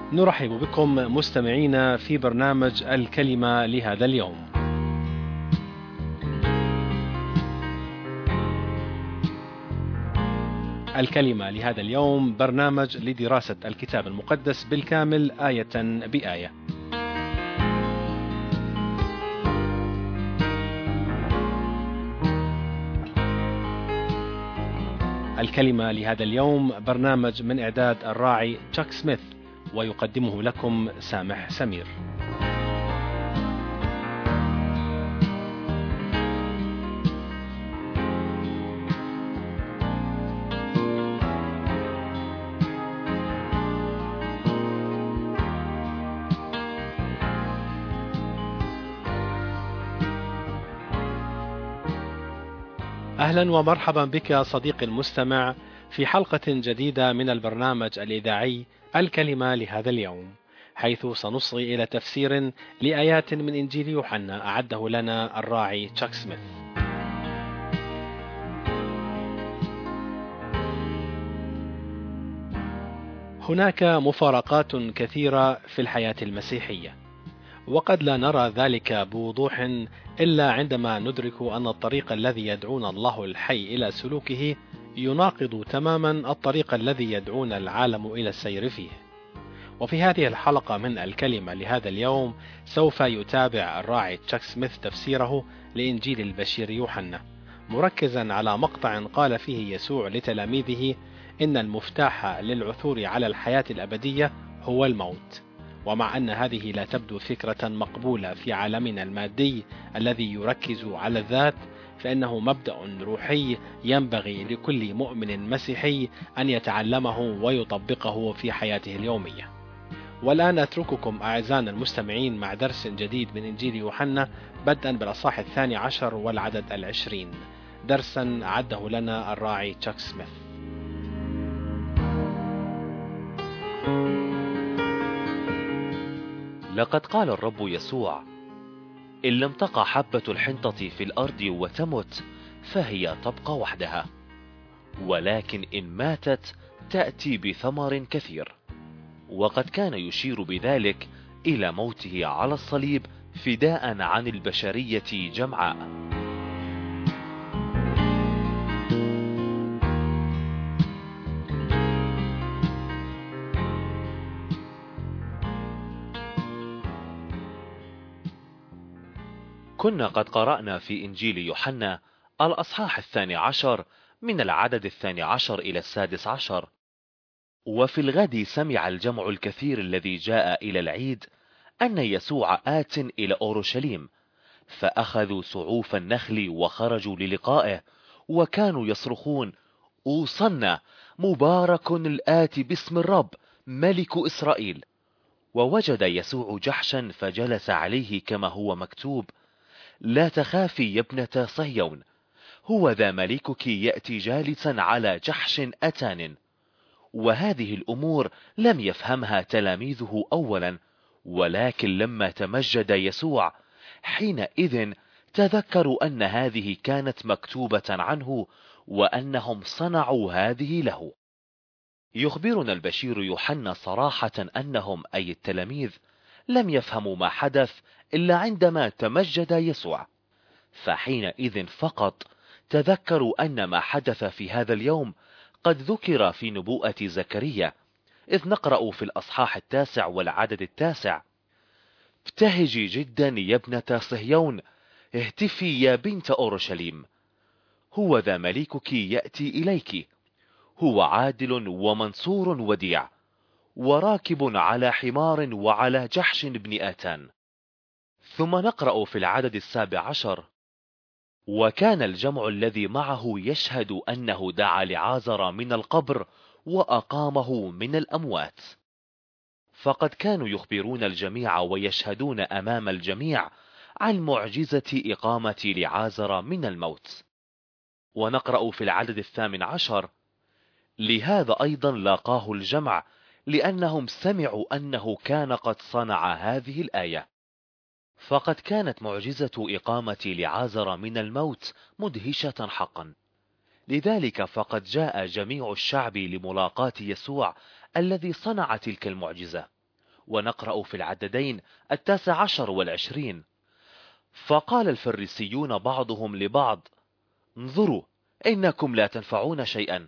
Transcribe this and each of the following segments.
نرحب بكم مستمعينا في برنامج الكلمة لهذا اليوم. الكلمة لهذا اليوم برنامج لدراسة الكتاب المقدس بالكامل آية بآية. الكلمة لهذا اليوم برنامج من إعداد الراعي تشاك سميث، ويقدمه لكم سامح سمير. أهلا ومرحبا بك صديقي المستمع في حلقة جديدة من البرنامج الإذاعي الكلمة لهذا اليوم، حيث سنصغي إلى تفسير لآيات من إنجيل يوحنا أعده لنا الراعي تشاك سميث. هناك مفارقات كثيرة في الحياة المسيحية، وقد لا نرى ذلك بوضوح إلا عندما ندرك أن الطريق الذي يدعونا الله الحي إلى سلوكه يناقض تماما الطريق الذي يدعونا العالم إلى السير فيه. وفي هذه الحلقة من الكلمة لهذا اليوم سوف يتابع الراعي تشاك سميث تفسيره لإنجيل البشير يوحنا، مركزا على مقطع قال فيه يسوع لتلاميذه إن المفتاح للعثور على الحياة الأبدية هو الموت. ومع أن هذه لا تبدو فكرة مقبولة في عالمنا المادي الذي يركز على الذات، فإنه مبدأ روحي ينبغي لكل مؤمن مسيحي أن يتعلمه ويطبقه في حياته اليومية. والآن أترككم أعزائنا المستمعين مع درس جديد من إنجيل يوحنا، بدءا بالأصحاح 12 والعدد 20، درسا أعده لنا الراعي تشاك سميث. لقد قال الرب يسوع: إن لم تقع حبة الحنطة في الأرض وتمت فهي تبقى وحدها، ولكن إن ماتت تأتي بثمر كثير. وقد كان يشير بذلك إلى موته على الصليب فداء عن البشرية جمعاء. كنا قد قرأنا في إنجيل يوحنا الأصحاح 12 من العدد 12 إلى 16. وفي الغد سمع الجمع الكثير الذي جاء إلى العيد أن يسوع آت إلى أورشليم، فأخذوا سعوف النخل وخرجوا للقائه، وكانوا يصرخون: أوصنا مبارك الآتي باسم الرب ملك إسرائيل. ووجد يسوع جحشا فجلس عليه كما هو مكتوب: لا تخافي يا ابنة صهيون، هو ذا ملكك يأتي جالسا على جحش أتان. وهذه الأمور لم يفهمها تلاميذه أولا، ولكن لما تمجد يسوع حينئذ تذكروا أن هذه كانت مكتوبة عنه، وأنهم صنعوا هذه له. يخبرنا البشير يوحنا صراحة أنهم أي التلاميذ لم يفهموا ما حدث إلا عندما تمجد يسوع، فحينئذ فقط تذكروا أن ما حدث في هذا اليوم قد ذكر في نبوءة زكريا، إذ نقرأ في الأصحاح 9 والعدد 9: ابتهجي جدا يا ابنة صهيون، اهتفي يا بنت أورشليم، هو ذا ملكك يأتي إليك، هو عادل ومنصور وديع، وراكب على حمار وعلى جحش بن آتان. ثم نقرأ في العدد 17: وكان الجمع الذي معه يشهد أنه دعا لعازر من القبر وأقامه من الأموات. فقد كانوا يخبرون الجميع ويشهدون أمام الجميع عن معجزة إقامة لعازر من الموت. ونقرأ في العدد 18: لهذا أيضا لاقاه الجمع، لأنهم سمعوا أنه كان قد صنع هذه الآية. فقد كانت معجزة إقامة لعازر من الموت مدهشة حقا، لذلك فقد جاء جميع الشعب لملاقاة يسوع الذي صنع تلك المعجزة، ونقرأ في العددين 19 و20: فقال الفريسيون بعضهم لبعض: انظروا، إنكم لا تنفعون شيئا،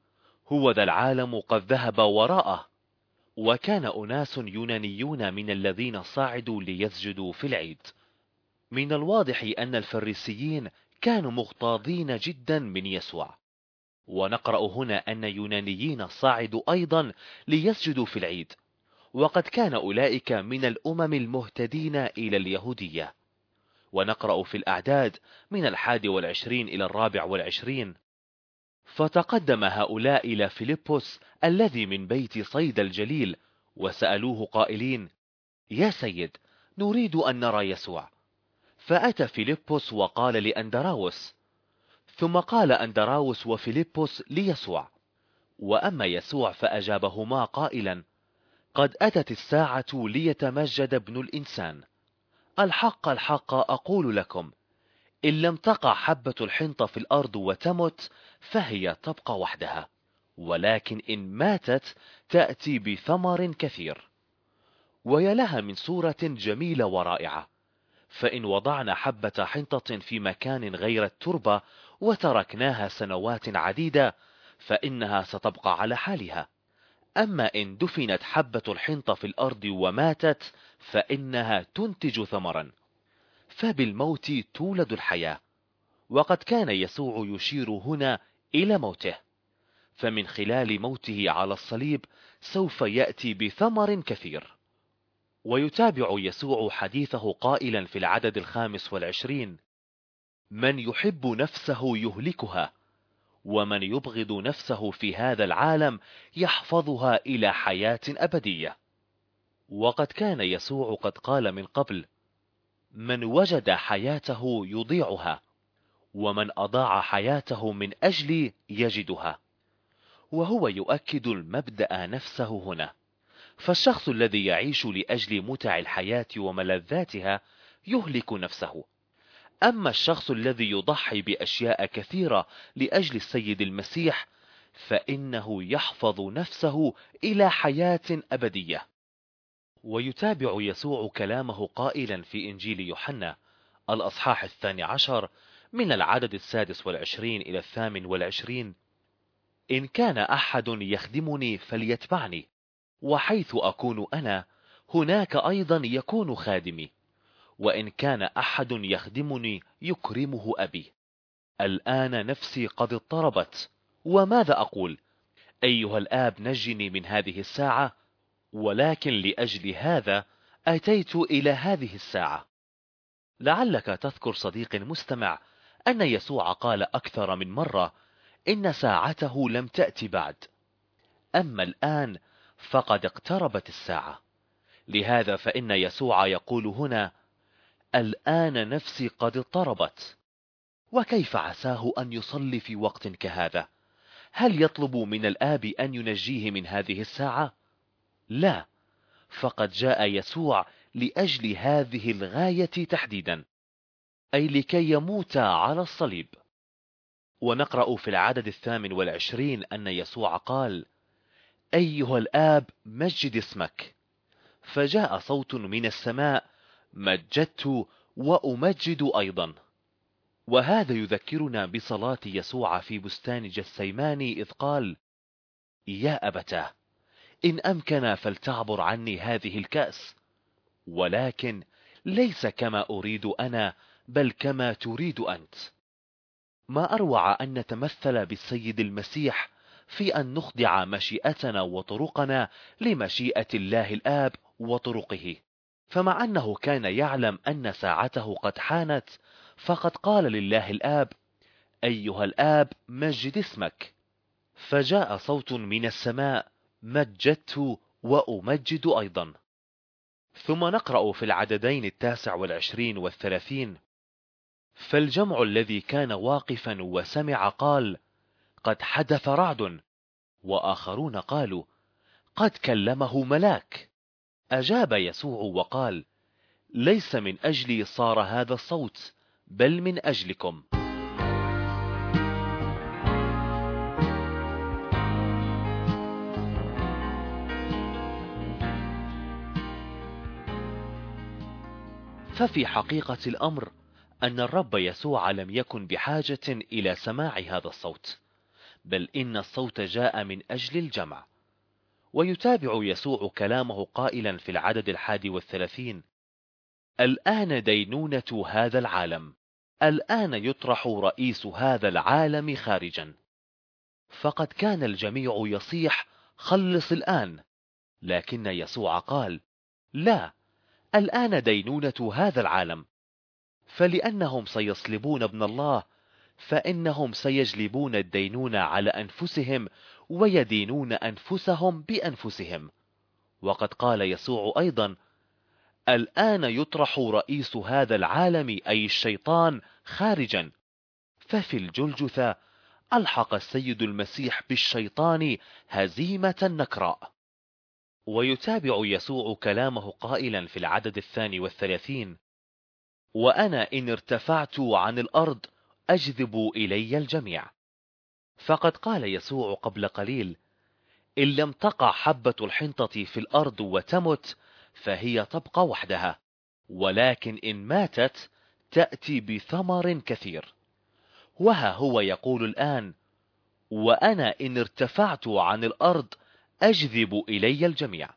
هو ذا العالم قد ذهب وراءه. وكان أناس يونانيون من الذين صعدوا ليسجدوا في العيد. من الواضح أن الفريسيين كانوا مغتاظين جدا من يسوع. ونقرأ هنا أن يونانيين صعدوا أيضا ليسجدوا في العيد، وقد كان أولئك من الأمم المهتدين إلى اليهودية. ونقرأ في الأعداد من 21 إلى 24: فتقدم هؤلاء إلى فيلبس الذي من بيت صيدا الجليل، وسألوه قائلين: يا سيد، نريد أن نرى يسوع. فأتى فيلبس وقال لأندراوس، ثم قال أندراوس وفيلبس ليسوع. وأما يسوع فأجابهما قائلا: قد أتت الساعة ليتمجد ابن الإنسان. الحق الحق أقول لكم، إن لم تقع حبة الحنطة في الأرض وتمت فهي تبقى وحدها، ولكن إن ماتت تأتي بثمر كثير. ويا لها من صورة جميلة ورائعة، فإن وضعنا حبة حنطة في مكان غير التربة وتركناها سنوات عديدة فإنها ستبقى على حالها. أما إن دفنت حبة الحنطة في الأرض وماتت فإنها تنتج ثمرا. فبالموت تولد الحياة. وقد كان يسوع يشير هنا إلى موته، فمن خلال موته على الصليب سوف يأتي بثمر كثير. ويتابع يسوع حديثه قائلا في العدد 25: من يحب نفسه يهلكها، ومن يبغض نفسه في هذا العالم يحفظها إلى حياة أبدية. وقد كان يسوع قد قال من قبل: من وجد حياته يضيعها، ومن أضاع حياته من أجلي يجدها. وهو يؤكد المبدأ نفسه هنا. فالشخص الذي يعيش لأجل متع الحياة وملذاتها يهلك نفسه، أما الشخص الذي يضحي بأشياء كثيرة لأجل السيد المسيح فإنه يحفظ نفسه إلى حياة أبدية. ويتابع يسوع كلامه قائلا في إنجيل يوحنا الأصحاح 12 من العدد 26 إلى 28: إن كان أحد يخدمني فليتبعني، وحيث أكون أنا هناك أيضا يكون خادمي، وإن كان أحد يخدمني يكرمه أبي. الآن نفسي قد اضطربت، وماذا أقول؟ أيها الآب نجني من هذه الساعة، ولكن لأجل هذا أتيت إلى هذه الساعة. لعلك تذكر صديق مستمع أن يسوع قال أكثر من مرة إن ساعته لم تأتي بعد، أما الآن فقد اقتربت الساعة. لهذا فإن يسوع يقول هنا: الآن نفسي قد اضطربت. وكيف عساه أن يصلي في وقت كهذا؟ هل يطلب من الآب أن ينجيه من هذه الساعة؟ لا، فقد جاء يسوع لأجل هذه الغاية تحديدا، أي لكي يموت على الصليب. ونقرأ في العدد 28 أن يسوع قال: أيها الآب مجد اسمك. فجاء صوت من السماء: مجدت وأمجد أيضا. وهذا يذكرنا بصلاة يسوع في بستان جثيماني إذ قال: يا أبتاه، إن أمكن فلتعبر عني هذه الكأس، ولكن ليس كما أريد أنا بل كما تريد أنت. ما أروع أن نتمثل بالسيد المسيح في أن نخضع مشيئتنا وطرقنا لمشيئة الله الآب وطرقه. فمع أنه كان يعلم أن ساعته قد حانت فقد قال لله الآب: أيها الآب مجد اسمك. فجاء صوت من السماء: مجدت وأمجد أيضا. ثم نقرأ في العددين 29 و30: فالجمع الذي كان واقفا وسمع قال: قد حدث رعد. وآخرون قالوا: قد كلمه ملاك. أجاب يسوع وقال: ليس من أجلي صار هذا الصوت، بل من أجلكم. ففي حقيقة الأمر أن الرب يسوع لم يكن بحاجة إلى سماع هذا الصوت، بل إن الصوت جاء من أجل الجمع. ويتابع يسوع كلامه قائلا في العدد 31: الآن دينونة هذا العالم، الآن يطرح رئيس هذا العالم خارجا. فقد كان الجميع يصيح: خلص الآن. لكن يسوع قال: لا، الآن دينونة هذا العالم. فلأنهم سيصلبون ابن الله، فإنهم سيجلبون الدينونة على أنفسهم ويدينون أنفسهم بأنفسهم. وقد قال يسوع أيضا: الآن يطرح رئيس هذا العالم أي الشيطان خارجا. ففي الجلجثة ألحق السيد المسيح بالشيطان هزيمة نكراء. ويتابع يسوع كلامه قائلا في العدد 32: وأنا إن ارتفعت عن الأرض أجذب إلي الجميع. فقد قال يسوع قبل قليل: إن لم تقع حبة الحنطة في الأرض وتمت فهي تبقى وحدها، ولكن إن ماتت تأتي بثمر كثير. وها هو يقول الآن: وأنا إن ارتفعت عن الأرض أجذب إلي الجميع.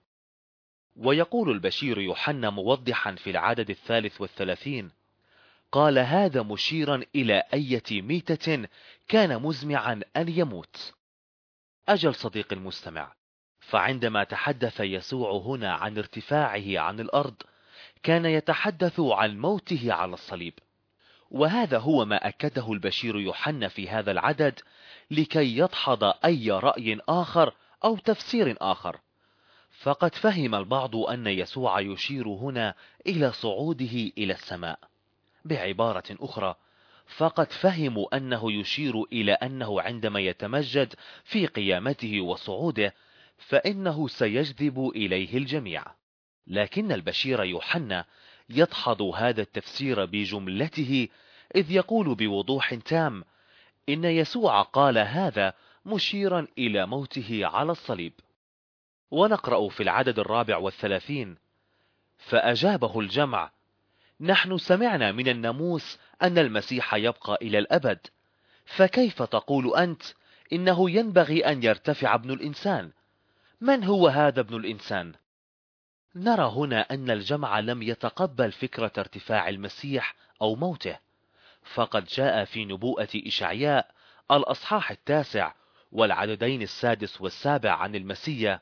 ويقول البشير يوحنا موضحا في العدد 33: قال هذا مشيرا إلى أية ميتة كان مزمعا أن يموت. أجل صديق المستمع، فعندما تحدث يسوع هنا عن ارتفاعه عن الأرض كان يتحدث عن موته على الصليب. وهذا هو ما أكده البشير يوحنا في هذا العدد لكي يدحض أي رأي آخر أو تفسير آخر. فقد فهم البعض أن يسوع يشير هنا إلى صعوده إلى السماء. بعبارة أخرى، فقد فهموا أنه يشير إلى أنه عندما يتمجد في قيامته وصعوده فإنه سيجذب إليه الجميع. لكن البشير يوحنا يدحض هذا التفسير بجملته، إذ يقول بوضوح تام إن يسوع قال هذا مشيرا إلى موته على الصليب. ونقرأ في العدد 34: فأجابه الجمع: نحن سمعنا من الناموس أن المسيح يبقى إلى الأبد، فكيف تقول أنت إنه ينبغي أن يرتفع ابن الإنسان؟ من هو هذا ابن الإنسان؟ نرى هنا أن الجمع لم يتقبل فكرة ارتفاع المسيح أو موته. فقد جاء في نبوءة إشعياء الأصحاح 9 والعددين 6 و7 عن المسيح: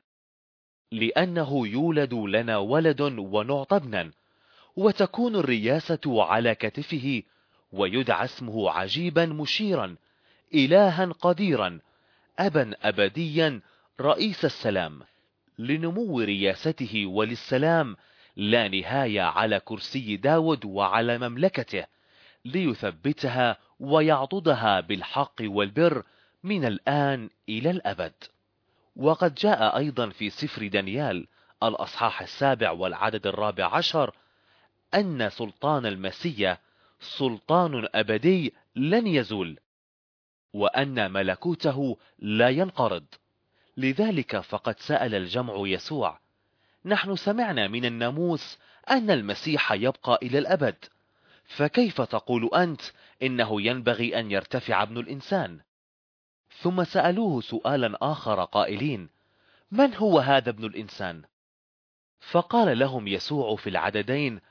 لأنه يولد لنا ولد ونعطى ابنا، وتكون الرياسة على كتفه، ويدعى اسمه عجيبا مشيرا، إلها قديرا، أبا أبديا، رئيس السلام. لنمو رياسته وللسلام لا نهاية على كرسي داود وعلى مملكته، ليثبتها ويعضدها بالحق والبر من الآن إلى الأبد. وقد جاء أيضا في سفر دانيال الأصحاح 7 والعدد 14 أن سلطان المسيح سلطان أبدي لن يزول، وأن ملكوته لا ينقرض. لذلك فقد سأل الجمع يسوع: نحن سمعنا من الناموس أن المسيح يبقى إلى الأبد، فكيف تقول أنت إنه ينبغي أن يرتفع ابن الإنسان؟ ثم سألوه سؤالا آخر قائلين: من هو هذا ابن الإنسان؟ فقال لهم يسوع في العددين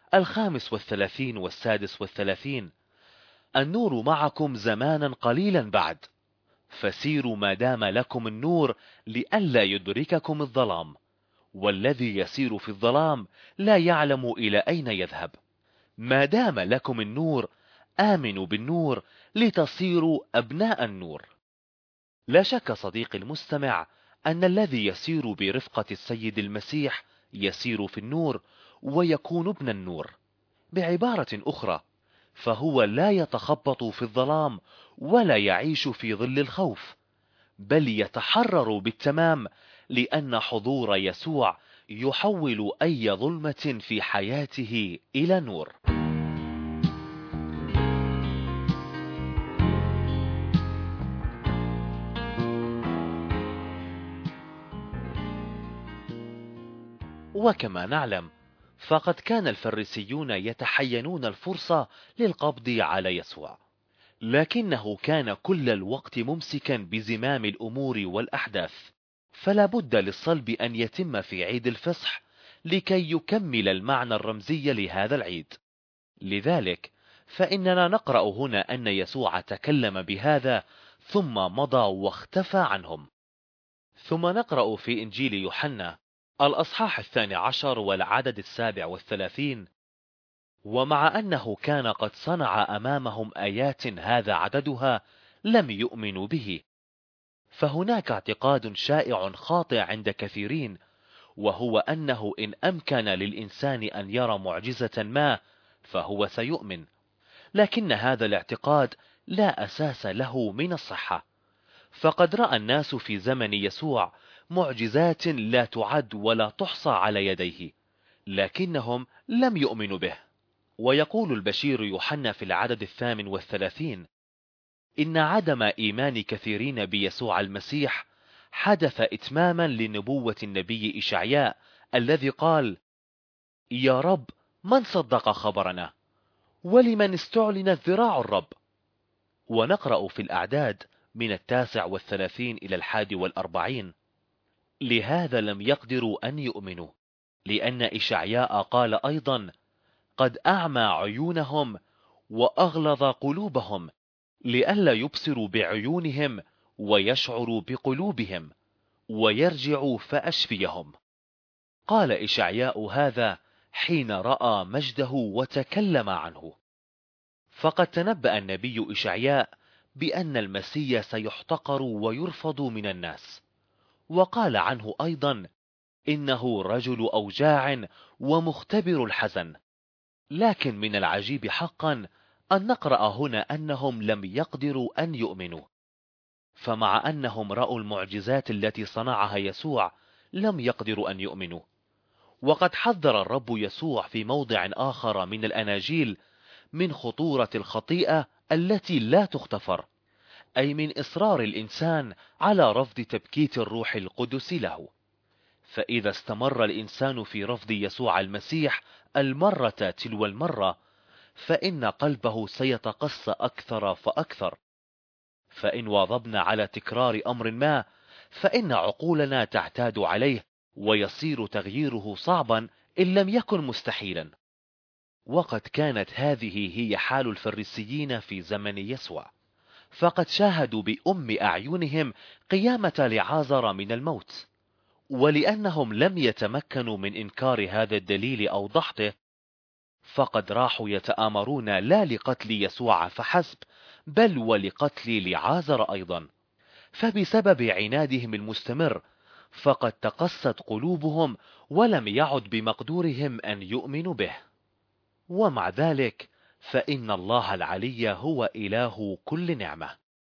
35 و36: النور معكم زمانا قليلا بعد، فسيروا ما دام لكم النور لئلا يدرككم الظلام، والذي يسير في الظلام لا يعلم إلى أين يذهب. ما دام لكم النور آمنوا بالنور لتصيروا أبناء النور. لا شك صديقي المستمع أن الذي يسير برفقة السيد المسيح يسير في النور ويكون ابن النور. بعبارة أخرى، فهو لا يتخبط في الظلام ولا يعيش في ظل الخوف، بل يتحرر بالتمام، لأن حضور يسوع يحول أي ظلمة في حياته إلى نور. وكما نعلم، فقد كان الفريسيون يتحينون الفرصة للقبض على يسوع، لكنه كان كل الوقت ممسكا بزمام الأمور والأحداث، فلا بد للصلب أن يتم في عيد الفصح لكي يكمل المعنى الرمزي لهذا العيد. لذلك فإننا نقرأ هنا أن يسوع تكلم بهذا ثم مضى واختفى عنهم. ثم نقرأ في إنجيل يوحنا الأصحاح 12 والعدد 37: ومع أنه كان قد صنع أمامهم آيات هذا عددها لم يؤمنوا به. فهناك اعتقاد شائع خاطئ عند كثيرين، وهو أنه إن أمكن للإنسان أن يرى معجزة ما فهو سيؤمن، لكن هذا الاعتقاد لا أساس له من الصحة. فقد رأى الناس في زمن يسوع معجزات لا تعد ولا تحصى على يديه، لكنهم لم يؤمنوا به. ويقول البشير يوحنا في العدد 38: إن عدم إيمان كثيرين بيسوع المسيح حدث إتماما لنبوة النبي إشعياء الذي قال: يا رب من صدق خبرنا، ولمن استعلنت ذراع الرب. ونقرأ في الأعداد من 39 إلى 41: لهذا لم يقدروا أن يؤمنوا، لأن إشعياء قال أيضا: قد أعمى عيونهم وأغلظ قلوبهم، لئلا يبصروا بعيونهم ويشعروا بقلوبهم ويرجعوا فأشفيهم. قال إشعياء هذا حين رأى مجده وتكلم عنه. فقد تنبأ النبي إشعياء بأن المسيح سيحتقر ويرفض من الناس، وقال عنه أيضا: إنه رجل أوجاع ومختبر الحزن. لكن من العجيب حقا أن نقرأ هنا أنهم لم يقدروا أن يؤمنوا، فمع أنهم رأوا المعجزات التي صنعها يسوع لم يقدروا أن يؤمنوا. وقد حذر الرب يسوع في موضع آخر من الأناجيل من خطورة الخطيئة التي لا تغتفر، أي من إصرار الإنسان على رفض تبكيت الروح القدس له. فإذا استمر الإنسان في رفض يسوع المسيح المرة تلو المرة، فإن قلبه سيتقسى أكثر فأكثر. فإن واظبنا على تكرار أمر ما، فإن عقولنا تعتاد عليه ويصير تغييره صعبا إن لم يكن مستحيلا. وقد كانت هذه هي حال الفريسيين في زمن يسوع، فقد شاهدوا بأم أعينهم قيامة لعازر من الموت، ولأنهم لم يتمكنوا من إنكار هذا الدليل أو دحضه، فقد راحوا يتآمرون لا لقتل يسوع فحسب، بل ولقتل لعازر أيضا. فبسبب عنادهم المستمر فقد تقست قلوبهم ولم يعد بمقدورهم أن يؤمنوا به. ومع ذلك فإن الله العلي هو إله كل نعمة.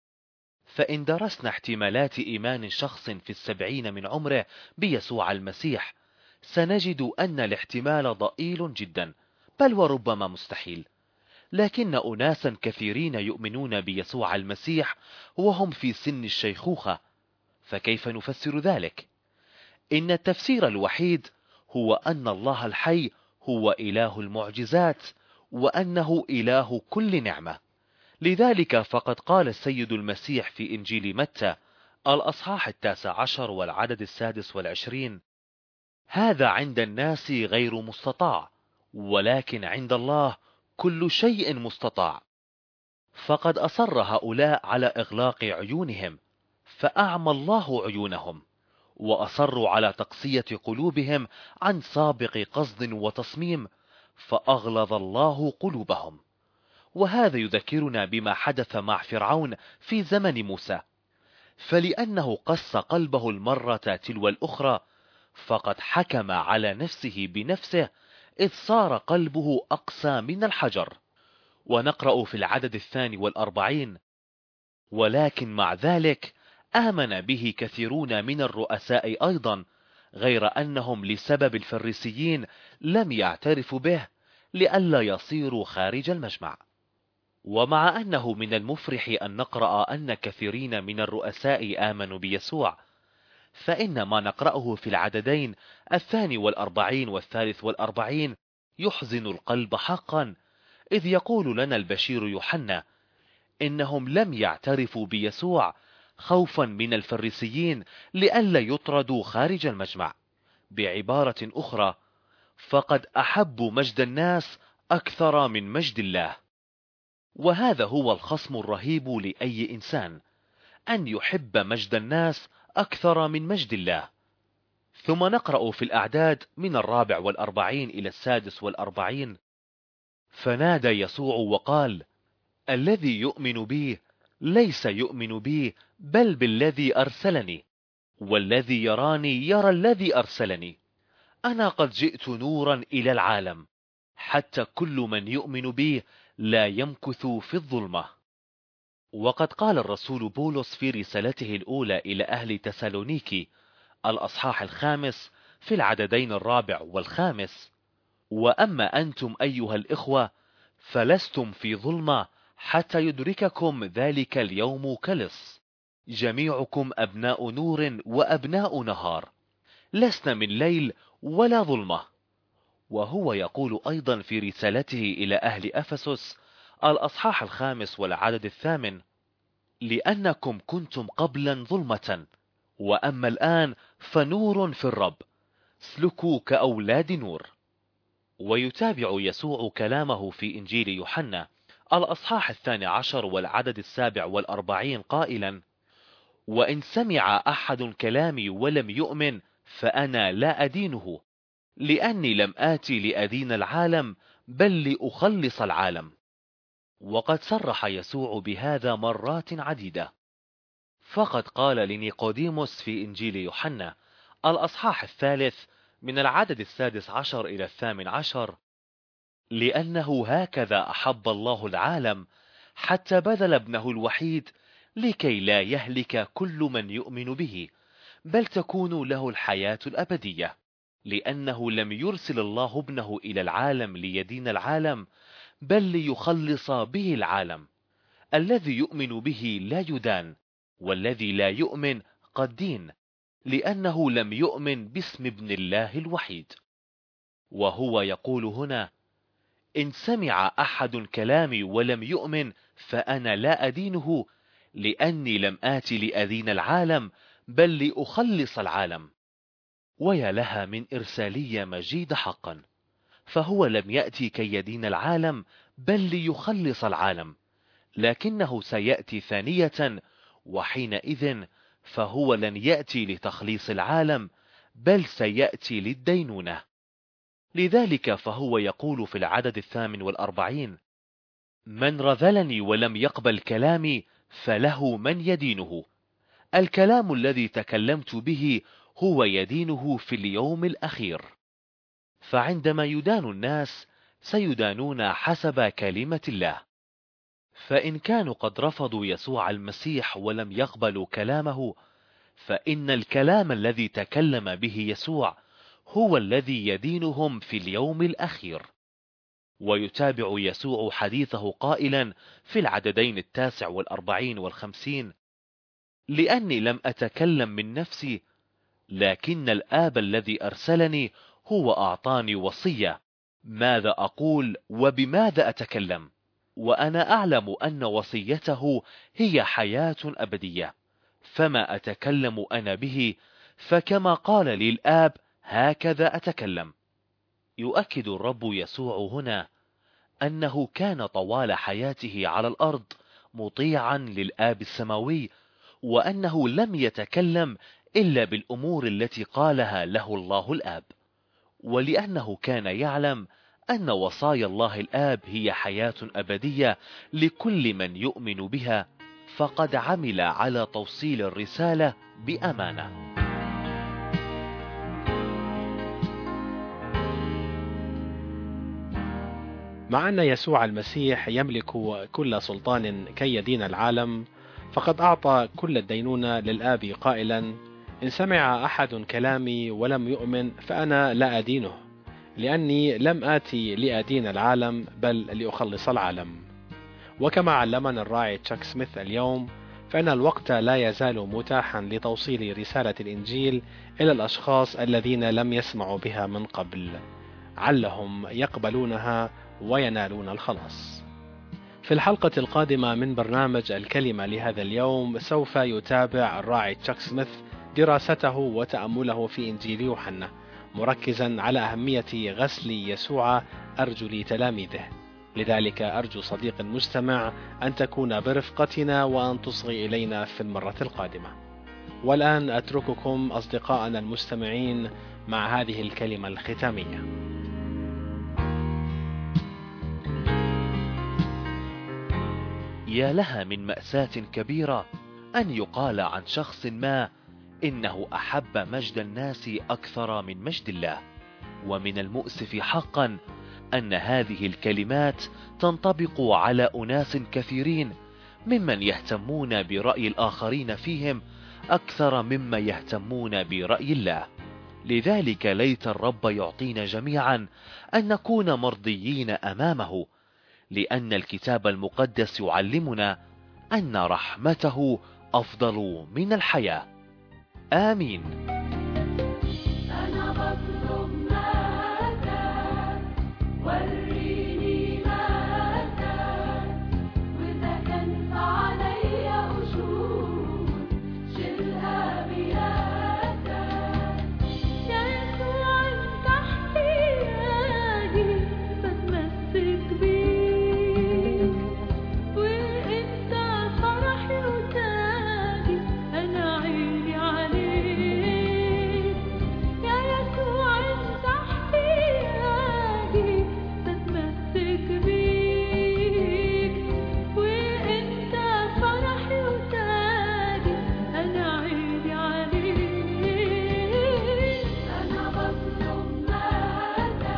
فإن درسنا احتمالات إيمان شخص في 70 من عمره بيسوع المسيح، سنجد أن الاحتمال ضئيل جدا، بل وربما مستحيل. لكن أناسا كثيرين يؤمنون بيسوع المسيح وهم في سن الشيخوخة، فكيف نفسر ذلك؟ إن التفسير الوحيد هو أن الله الحي هو إله المعجزات، وأنه إله كل نعمة. لذلك فقد قال السيد المسيح في إنجيل متى الأصحاح 19 والعدد 26: هذا عند الناس غير مستطاع، ولكن عند الله كل شيء مستطاع. فقد أصر هؤلاء على إغلاق عيونهم، فأعمى الله عيونهم، وأصروا على تقسية قلوبهم عن سابق قصد وتصميم، فأغلظ الله قلوبهم. وهذا يذكرنا بما حدث مع فرعون في زمن موسى، فلأنه قس قلبه المرة تلو الأخرى، فقد حكم على نفسه بنفسه، إذ صار قلبه أقسى من الحجر. ونقرأ في العدد 42: ولكن مع ذلك آمن به كثيرون من الرؤساء أيضا، غير أنهم لسبب الفريسيين لم يعترفوا به لئلا يصيروا خارج المجمع. ومع أنه من المفرح أن نقرأ أن كثيرين من الرؤساء آمنوا بيسوع، فإن ما نقرأه في العددين 42 و43 يحزن القلب حقا، إذ يقول لنا البشير يوحنا إنهم لم يعترفوا بيسوع خوفا من الفريسيين لئلا يطردوا خارج المجمع. بعبارة أخرى، فقد أحبوا مجد الناس أكثر من مجد الله. وهذا هو الخصم الرهيب لأي إنسان، أن يحب مجد الناس أكثر من مجد الله. ثم نقرأ في الأعداد من 44 إلى 46: فنادى يسوع وقال: الذي يؤمن بي ليس يؤمن بي بل بالذي أرسلني، والذي يراني يرى الذي أرسلني. أنا قد جئت نورا إلى العالم، حتى كل من يؤمن بي لا يمكث في الظلمة. وقد قال الرسول بولس في رسالته الأولى إلى أهل تسالونيكي الأصحاح 5 في العددين 4 و5: وأما أنتم أيها الإخوة فلستم في ظلمة حتى يدرككم ذلك اليوم كلص، جميعكم أبناء نور وأبناء نهار، لسنا من ليل ولا ظلمة. وهو يقول أيضا في رسالته إلى أهل أفسس الأصحاح 5 والعدد 8: لأنكم كنتم قبلا ظلمة، وأما الآن فنور في الرب، اسلكوا كأولاد نور. ويتابع يسوع كلامه في إنجيل يوحنا الأصحاح 12 والعدد 47 قائلا: وإن سمع أحد كلامي ولم يؤمن فأنا لا أدينه، لأني لم آتي لأدين العالم بل لأخلص العالم. وقد صرح يسوع بهذا مرات عديدة، فقد قال لنيقوديموس في إنجيل يوحنا الأصحاح 3 من العدد 16 إلى 18: لأنه هكذا أحب الله العالم حتى بذل ابنه الوحيد، لكي لا يهلك كل من يؤمن به، بل تكون له الحياة الأبدية. لأنه لم يرسل الله ابنه إلى العالم ليدين العالم، بل ليخلص به العالم. الذي يؤمن به لا يدان، والذي لا يؤمن قد دين، لأنه لم يؤمن باسم ابن الله الوحيد. وهو يقول هنا: إن سمع أحد كلامي ولم يؤمن فأنا لا أدينه، لأني لم آت لأدين العالم بل لأخلص العالم. ويا لها من إرسالية مجيدة حقا، فهو لم يأتي كي يدين العالم بل ليخلص العالم، لكنه سيأتي ثانية، وحينئذ فهو لن يأتي لتخليص العالم بل سيأتي للدينونة. لذلك فهو يقول في العدد 48: من رذلني ولم يقبل كلامي فله من يدينه. الكلام الذي تكلمت به هو يدينه في اليوم الأخير. فعندما يدان الناس سيدانون حسب كلمة الله. فإن كانوا قد رفضوا يسوع المسيح ولم يقبلوا كلامه، فإن الكلام الذي تكلم به يسوع هو الذي يدينهم في اليوم الأخير. ويتابع يسوع حديثه قائلا في العددين 49 و50: لأني لم أتكلم من نفسي، لكن الآب الذي أرسلني هو أعطاني وصية ماذا أقول وبماذا أتكلم، وأنا أعلم أن وصيته هي حياة أبدية، فما أتكلم أنا به فكما قال لي الآب هكذا أتكلم. يؤكد الرب يسوع هنا أنه كان طوال حياته على الأرض مطيعا للآب السماوي، وأنه لم يتكلم إلا بالأمور التي قالها له الله الآب. ولأنه كان يعلم أن وصايا الله الآب هي حياة أبدية لكل من يؤمن بها، فقد عمل على توصيل الرسالة بأمانة. مع أن يسوع المسيح يملك كل سلطان كي يدين العالم، فقد أعطى كل الدينونة للآب قائلا: إن سمع أحد كلامي ولم يؤمن فأنا لا أدينه، لأني لم آتي لأدين العالم بل لأخلص العالم. وكما علمنا الراعي تشاك سميث اليوم، فإن الوقت لا يزال متاحا لتوصيل رسالة الإنجيل إلى الأشخاص الذين لم يسمعوا بها من قبل، علهم يقبلونها وينالون الخلاص. في الحلقة القادمة من برنامج الكلمة لهذا اليوم سوف يتابع الراعي تشاك سميث دراسته وتأمله في إنجيل يوحنا، مركزا على أهمية غسل يسوع أرجل تلاميذه. لذلك أرجو صديق المستمع أن تكون برفقتنا وأن تصغي إلينا في المرة القادمة. والآن أترككم أصدقائنا المستمعين مع هذه الكلمة الختامية. يا لها من مأساة كبيرة أن يقال عن شخص ما إنه أحب مجد الناس أكثر من مجد الله. ومن المؤسف حقا أن هذه الكلمات تنطبق على أناس كثيرين ممن يهتمون برأي الآخرين فيهم أكثر مما يهتمون برأي الله. لذلك ليت الرب يعطينا جميعا أن نكون مرضيين أمامه، لأن الكتاب المقدس يعلمنا أن رحمته أفضل من الحياة. آمين. أنا بطلب ماذا وريني ماذا، وإذا كان فعلي أجور شيلها بيدك. يا يسوع أنت احتياجي بتمسك بيك، وأنت فرحي وتاجي أنا عيني عليك. يا يسوع أنت احتياجي بتمسك بيك، وأنت فرحي وتاجي أنا عيني عليك. أنا بطلب ماذا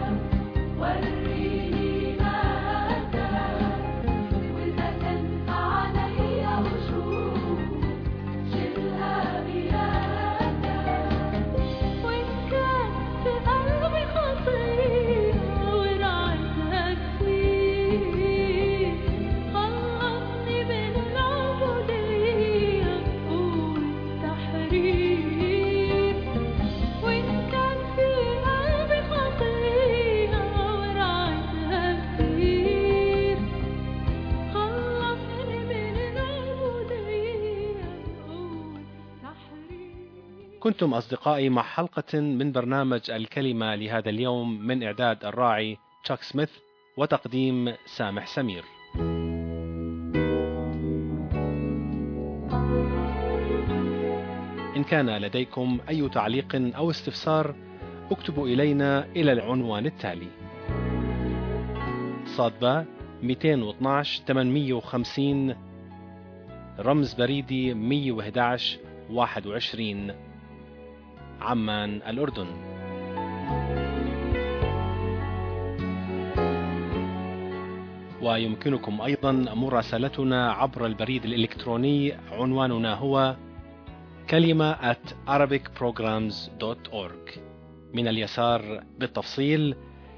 وريني ماذا، وإذا كان علي أجور شيلها بيدك. وإن كان في قلبي خطيئة ورعتها كتير، خلصني من العبودية والتحرير. وإن كان في قلبي خطيئة ورعتها كتير، خلصني من العبودية والتحرير. كنتم أصدقائي مع حلقة من برنامج الكلمة لهذا اليوم من إعداد الراعي تشاك سميث وتقديم سامح سمير. إن كان لديكم أي تعليق أو استفسار اكتبوا إلينا إلى العنوان التالي: صادبة 212 850 رمز بريدي 111 21 عمان الأردن. ويمكنكم أيضا مراسلتنا عبر البريد الإلكتروني، عنواننا هو kalima@arabicprograms.org. من اليسار بالتفصيل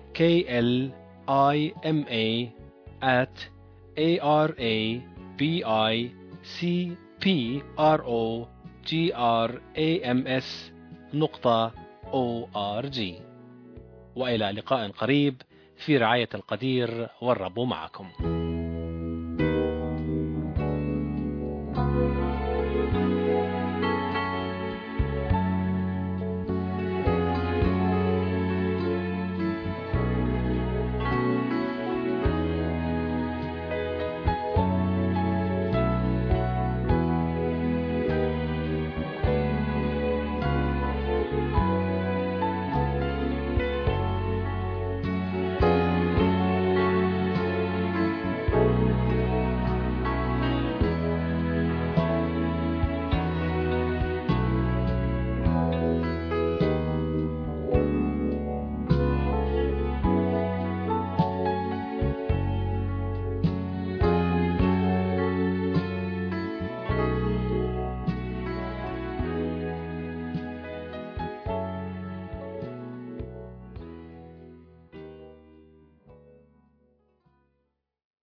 KLIMA@arabicprograms.org. وإلى لقاء قريب في رعاية القدير، والرب معكم.